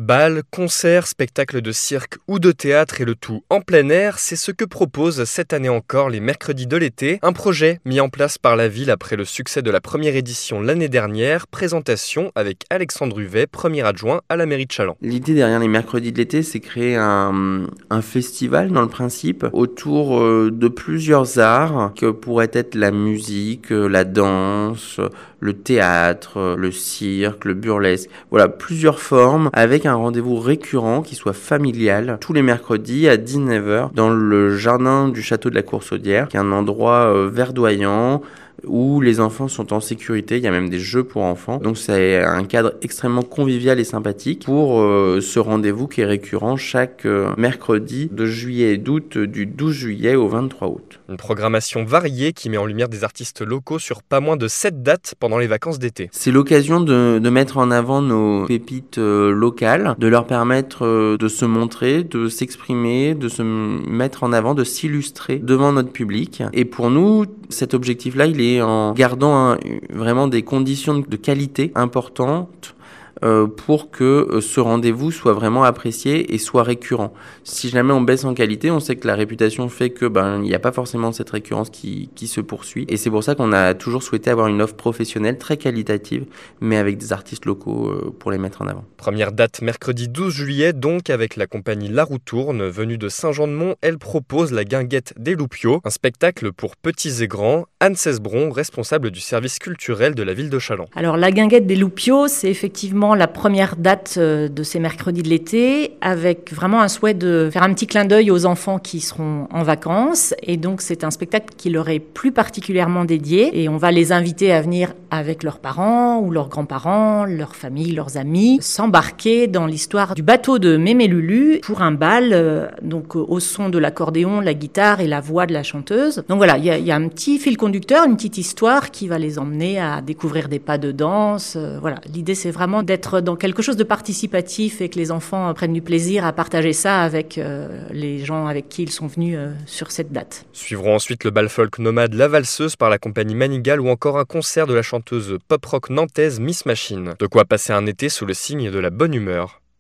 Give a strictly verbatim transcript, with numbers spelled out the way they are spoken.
Bals, concerts, spectacles de cirque ou de théâtre et le tout en plein air, c'est ce que proposent cette année encore les mercredis de l'été, un projet mis en place par la ville après le succès de la première édition l'année dernière, présentation avec Alexandre Huvet, premier adjoint à la mairie de Challans. L'idée derrière les mercredis de l'été, c'est créer un, un festival dans le principe autour de plusieurs arts que pourraient être la musique, la danse, le théâtre, le cirque, le burlesque, voilà, plusieurs formes avec un rendez-vous récurrent qui soit familial tous les mercredis à dix-neuf heures dans le jardin du château de la Courssaudière, qui est un endroit euh, verdoyant où les enfants sont en sécurité. Il y a même des jeux pour enfants. Donc c'est un cadre extrêmement convivial et sympathique pour euh, ce rendez-vous qui est récurrent chaque euh, mercredi de juillet et d'août, du douze juillet au vingt-trois août. Une programmation variée qui met en lumière des artistes locaux sur pas moins de sept dates pendant les vacances d'été. C'est l'occasion de, de mettre en avant nos pépites euh, locales, de leur permettre euh, de se montrer, de s'exprimer, de se mettre en avant, de s'illustrer devant notre public. Et pour nous, cet objectif-là, il est en gardant un, vraiment des conditions de qualité importantes euh, pour que euh, ce rendez-vous soit vraiment apprécié et soit récurrent. Si jamais on baisse en qualité, on sait que la réputation fait que ben il n'y a pas forcément cette récurrence qui, qui se poursuit. Et c'est pour ça qu'on a toujours souhaité avoir une offre professionnelle très qualitative, mais avec des artistes locaux euh, pour les mettre en avant. Première date mercredi douze juillet, donc avec la compagnie La Roue Tourne, venue de Saint-Jean-de-Mont. Elle propose la guinguette des Loupiots, un spectacle pour petits et grands. Anne Cesbron, responsable du service culturel de la ville de Challans. Alors la guinguette des Loupiots, c'est effectivement la première date de ces mercredis de l'été, avec vraiment un souhait de faire un petit clin d'œil aux enfants qui seront en vacances. Et donc c'est un spectacle qui leur est plus particulièrement dédié. Et on va les inviter à venir avec leurs parents ou leurs grands-parents, leurs familles, leurs amis, s'embarquer dans l'histoire du bateau de Mémé Lulu pour un bal, euh, donc au son de l'accordéon, la guitare et la voix de la chanteuse. Donc voilà, il y, y a un petit fil conducteur, une petite histoire qui va les emmener à découvrir des pas de danse. Euh, voilà, l'idée c'est vraiment d'être dans quelque chose de participatif et que les enfants prennent du plaisir à partager ça avec euh, les gens avec qui ils sont venus euh, sur cette date. Suivront ensuite le bal folk nomade La Valseuse par la compagnie Manigal ou encore un concert de la chanteuse pop-rock nantaise Miss Machine. De quoi passer un été sous le signe de la bonne humeur.